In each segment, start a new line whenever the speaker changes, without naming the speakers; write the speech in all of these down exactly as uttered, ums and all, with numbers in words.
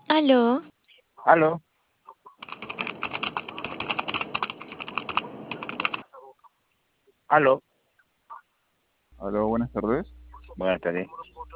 Aló,
Aló, aló.
Aló, buenas tardes.
Buenas tardes.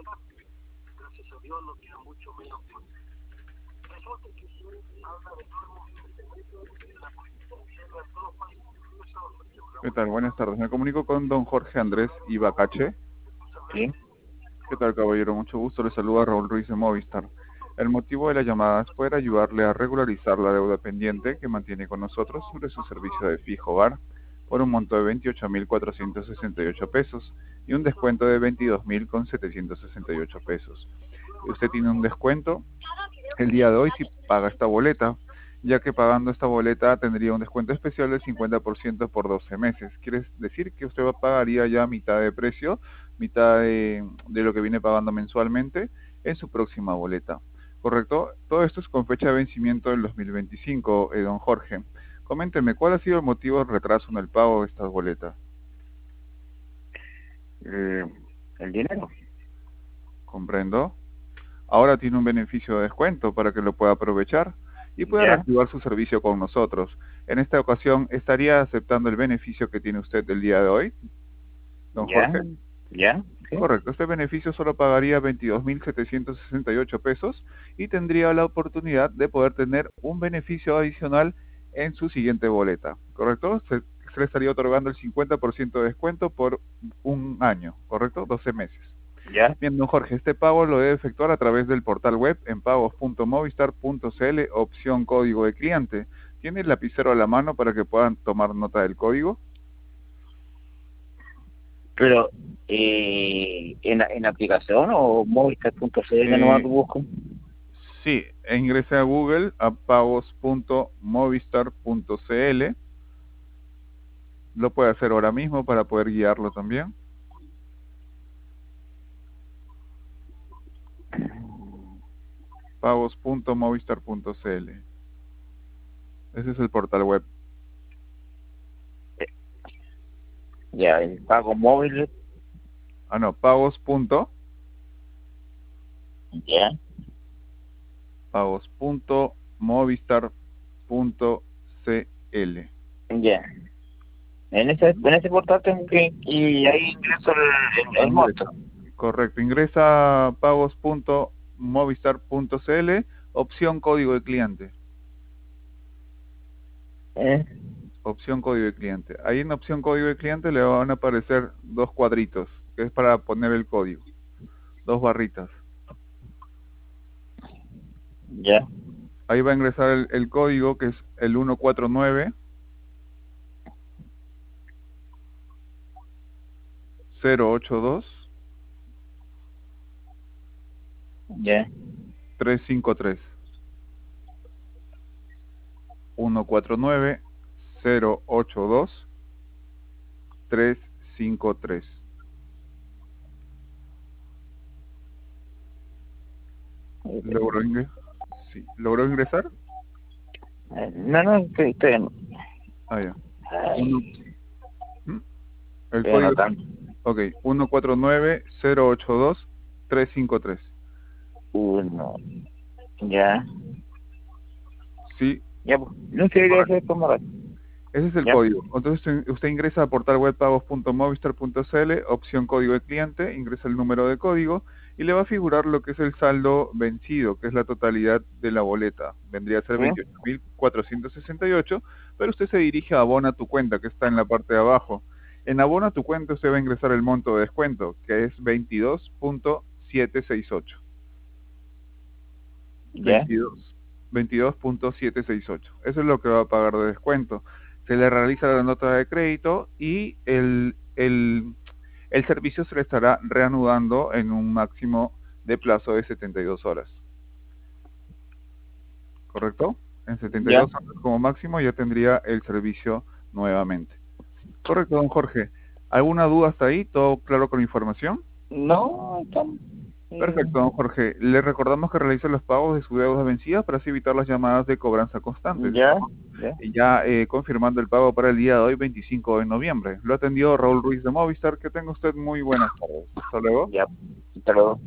¿Qué tal? Buenas tardes. Me comunico con don Jorge Andrés Ibacache.
Sí,
¿Qué tal, caballero? Mucho gusto. Le saluda Raúl Ruiz de Movistar. El motivo de la llamada es poder ayudarle a regularizar la deuda pendiente que mantiene con nosotros sobre su servicio de fijo hogar por un monto de veintiocho mil cuatrocientos sesenta y ocho pesos y un descuento de veintidós mil setecientos sesenta y ocho pesos. Usted tiene un descuento el día de hoy si paga esta boleta, ya que pagando esta boleta tendría un descuento especial del cincuenta por ciento por doce meses. Quiere decir que usted pagaría ya mitad de precio, mitad de, de lo que viene pagando mensualmente en su próxima boleta. ¿Correcto? Todo esto es con fecha de vencimiento del dos mil veinticinco, eh, don Jorge. Coménteme, ¿cuál ha sido el motivo del retraso en el pago de estas boletas?
eh, el dinero.
¿Comprendo? Ahora tiene un beneficio de descuento para que lo pueda aprovechar y pueda
Ya,
reactivar su servicio con nosotros. En esta ocasión, ¿estaría aceptando el beneficio que tiene usted el día de hoy, don
ya,
Jorge?
ya, sí,
Correcto, este beneficio solo pagaría veintidós mil setecientos sesenta y ocho pesos y tendría la oportunidad de poder tener un beneficio adicional en su siguiente boleta. ¿Correcto? Se, se le estaría otorgando el cincuenta por ciento de descuento por un año, ¿correcto? doce meses.
ya.
Bien, don Jorge, este pago lo debe efectuar a través del portal web en pagos punto movistar punto cl, opción código de cliente. ¿Tiene el lapicero a la mano para que puedan tomar nota del código?
Pero, eh, ¿en, la- en la aplicación o movistar punto c l nomás
Eh,
lo busco?
sí, e ingrese a Google a pagos punto movistar punto cl. Lo puede hacer ahora mismo para poder guiarlo también. pagos punto movistar punto cl. Ese es el portal web.
Ya, el pago móvil,
Ah, no, pagos.
ya,
pagos punto movistar punto cl.
ya. En ese, en ese portal tengo que, y ahí ingreso el, el, el monto.
Ingresa. Correcto, ingresa a pagos punto movistar punto cl, opción código de cliente.
¿Eh?
Opción código de cliente. Ahí en opción código de cliente le van a aparecer dos cuadritos, que es para poner el código. Dos barritas.
Ya,
Ahí va a ingresar el, el código, que es el uno cuatro nueve cero ocho dos
ya.
tres cinco tres. uno cuatro nueve cero ocho dos tres cinco tres. ¿Logró ingresar? Sí. ¿Logró ingresar?
Eh, No, no, estoy, estoy,
Ah, ya. Uno,
ay,
¿Mm? El
estoy
código,
anotando.
ok, uno cuatro nueve cero ocho dos tres cinco tres.
Uno, ya.
Sí,
Ya, pues, no sé, debe
correcto.
ser como rato.
Ese es el
Ya,
código. Entonces usted usted ingresa a portal web pagos punto movistar punto cl, opción código de cliente, ingresa el número de código y le va a figurar lo que es el saldo vencido, que es la totalidad de la boleta. Vendría a ser
sí,
veintiocho mil cuatrocientos sesenta y ocho, pero usted se dirige a Abona tu cuenta, que está en la parte de abajo. En Abona tu cuenta usted va a ingresar el monto de descuento, que es veintidós punto setecientos sesenta y ocho.
ya,
veintidós veintidós punto setecientos sesenta y ocho. Eso es lo que va a pagar de descuento. Se le realiza la nota de crédito y el, el, el servicio se le estará reanudando en un máximo de plazo de setenta y dos horas. ¿Correcto? En setenta y
ya.
dos horas como máximo ya tendría el servicio nuevamente. Correcto, don Jorge. ¿Alguna duda hasta ahí? ¿Todo claro con la información?
No, estamos, eh,
Perfecto, don Jorge. Le recordamos que realice los pagos de su deuda vencida para así evitar las llamadas de cobranza constantes.
ya, ya.
Y ya eh, confirmando el pago para el día de hoy, veinticinco de noviembre. Lo atendió Raúl Ruiz de Movistar. Que tenga usted muy buenas tardes. Hasta luego.
Ya, hasta luego.